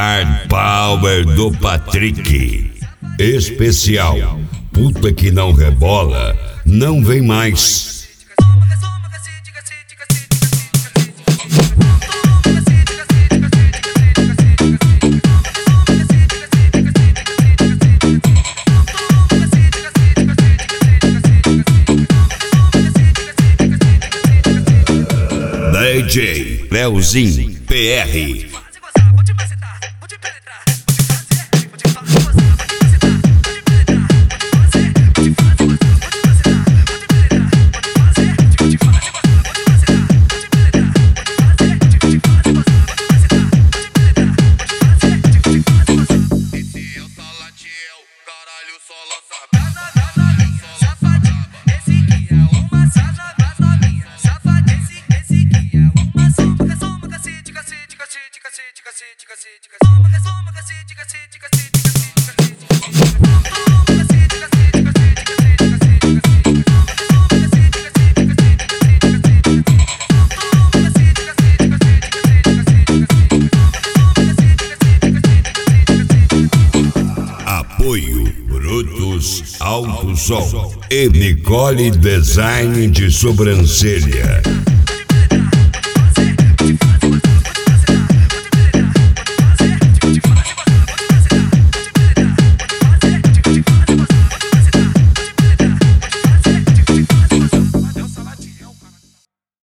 Hard Power do Patrick. Especial. Puta que não rebola, não vem mais. DJ Leozinho PR. Apoio Brutus Alto Som e Nicole Design de Sobrancelha.